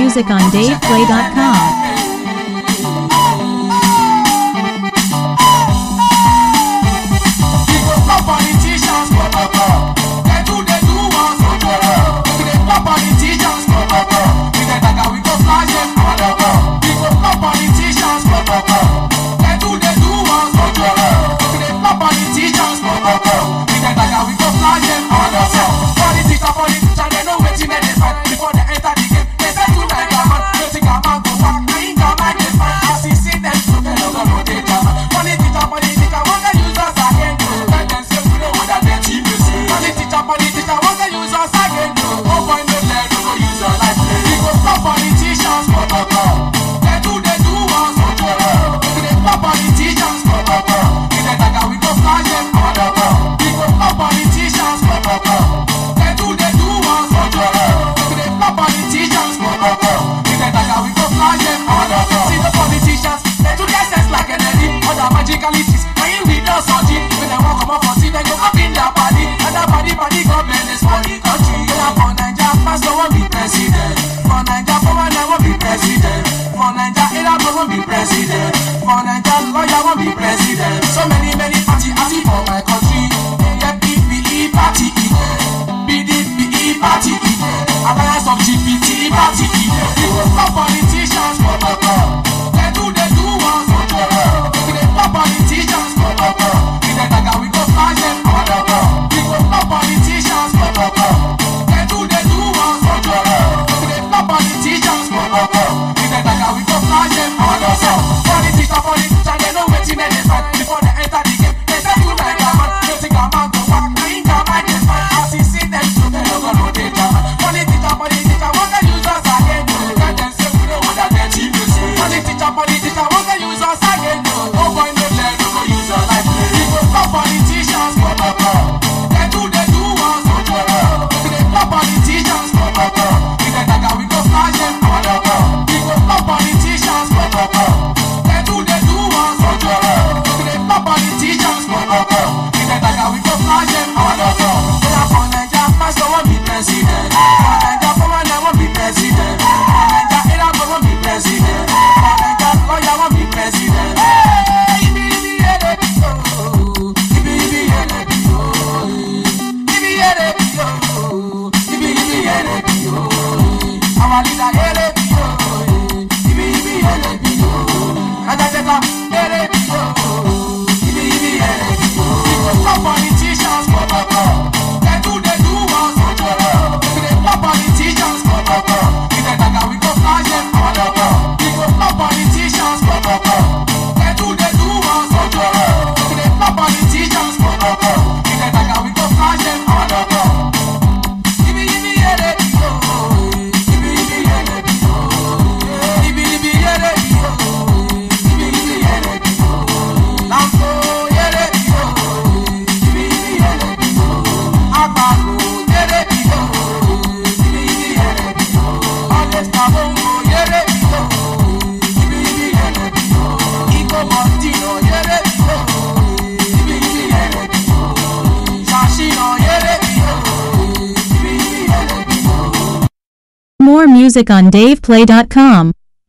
music on DavePlay.com. So many parties asking for my country. PPE party, BDPE party, Alliance of GPT party. Stop politicians for the girl. They do one for the girl. Stop politicians for the girl. We go flash them for the girl. We go stop politicians for the girl. They do one for the girl. Stop politicians for the girl. We go flash them for the girl. Politicians, they know what you made it fight. Before they enter the game, they say you like a man. They think a man go back, I ain't a man is fine. As he see them, so they don't know they jam. Politician, want to use us again. Let them say we don't want that dirty music. Politician, want to use us again. Oh boy, no let no go use your life. We go stop politicians for the girl. They do one for the girl. They stop politicians for the girl. We go flash them for the girl. We go stop politicians for the girl. They do one for the girl. They stop politicians for the girl. We go flash them for the girl. They are for Nigeria, pastor won't be president. For Nigeria, governor won't be president. For Nigeria, era won't be president. For Nigeria, lawyer won't be president. Our leader, stop politicians for the girl. They do one for the girl. Stop politicians for the girl. We go flash them for the girl. We go stop politicians for the girl. They do one for the girl. Stop politicians for the girl. We go flash them for the girl. More music on DavePlay.com.